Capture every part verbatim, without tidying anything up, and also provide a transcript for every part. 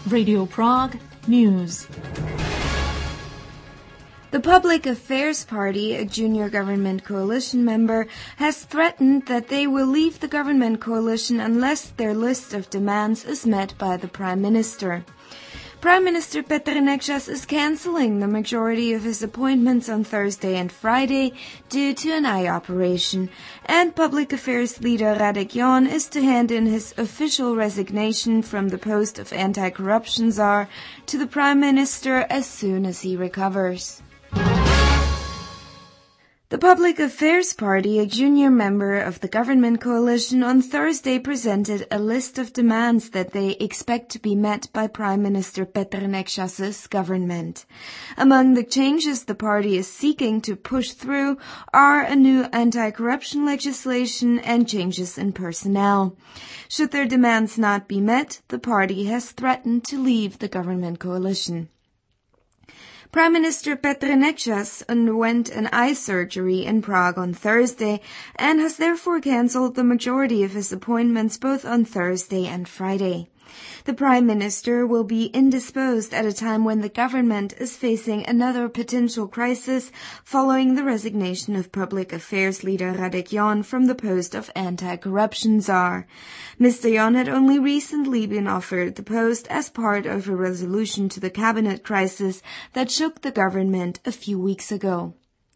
Radio Prague News. The Public Affairs Party, a junior government coalition member, has threatened that they will leave the government coalition unless their list of demands is met by the Prime Minister. Prime Minister Petr Nečas is cancelling the majority of his appointments on Thursday and Friday due to an eye operation, and Public Affairs leader Radek Jon is to hand in his official resignation from the post of anti-corruption czar to the Prime Minister as soon as he recovers. The Public Affairs Party, a junior member of the government coalition, on Thursday presented a list of demands that they expect to be met by Prime Minister Petr Nečas's government. Among the changes the party is seeking to push through are a new anti-corruption legislation and changes in personnel. Should their demands not be met, the party has threatened to leave the government coalition. Prime Minister Petr Nečas underwent an eye surgery in Prague on Thursday and has therefore cancelled the majority of his appointments both on Thursday and Friday. The Prime Minister will be indisposed at a time when the government is facing another potential crisis following the resignation of Public Affairs leader Radek Jon from the post of anti-corruption czar. Mister Jon had only recently been offered the post as part of a resolution to the cabinet crisis that shook the government a few weeks ago.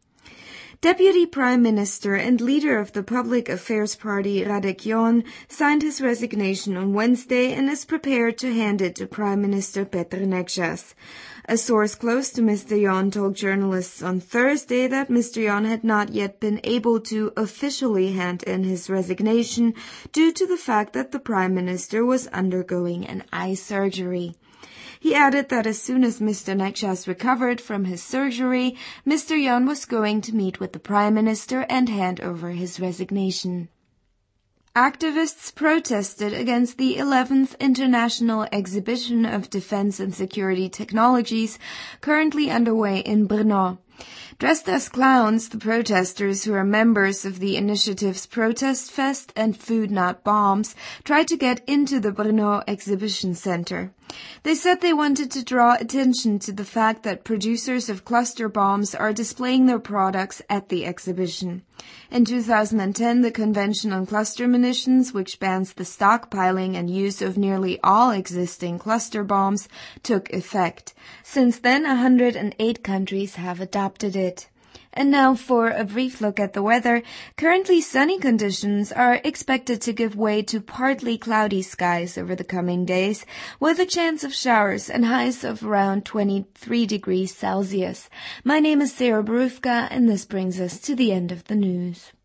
Deputy Prime Minister and leader of the Public Affairs Party, Radek Jon, signed his resignation on Wednesday and is prepared to hand it to Prime Minister Petr Nečas. A source close to Mister Jon told journalists on Thursday that Mister Jon had not yet been able to officially hand in his resignation due to the fact that the Prime Minister was undergoing an eye surgery. He added that as soon as Mister Nečas recovered from his surgery, Mister Jon was going to meet with the Prime Minister and hand over his resignation. Activists protested against the eleventh International Exhibition of Defense and Security Technologies currently underway in Brno. Dressed as clowns, the protesters, who are members of the initiatives Protest Fest and Food Not Bombs, tried to get into the Brno Exhibition Center. They said they wanted to draw attention to the fact that producers of cluster bombs are displaying their products at the exhibition. In two thousand ten, the Convention on Cluster Munitions, which bans the stockpiling and use of nearly all existing cluster bombs, took effect. Since then, one hundred eight countries have adopted it. And now for a brief look at the weather. Currently sunny conditions are expected to give way to partly cloudy skies over the coming days, with a chance of showers and highs of around twenty-three degrees Celsius. My name is Sarah Borufka, and this brings us to the end of the news.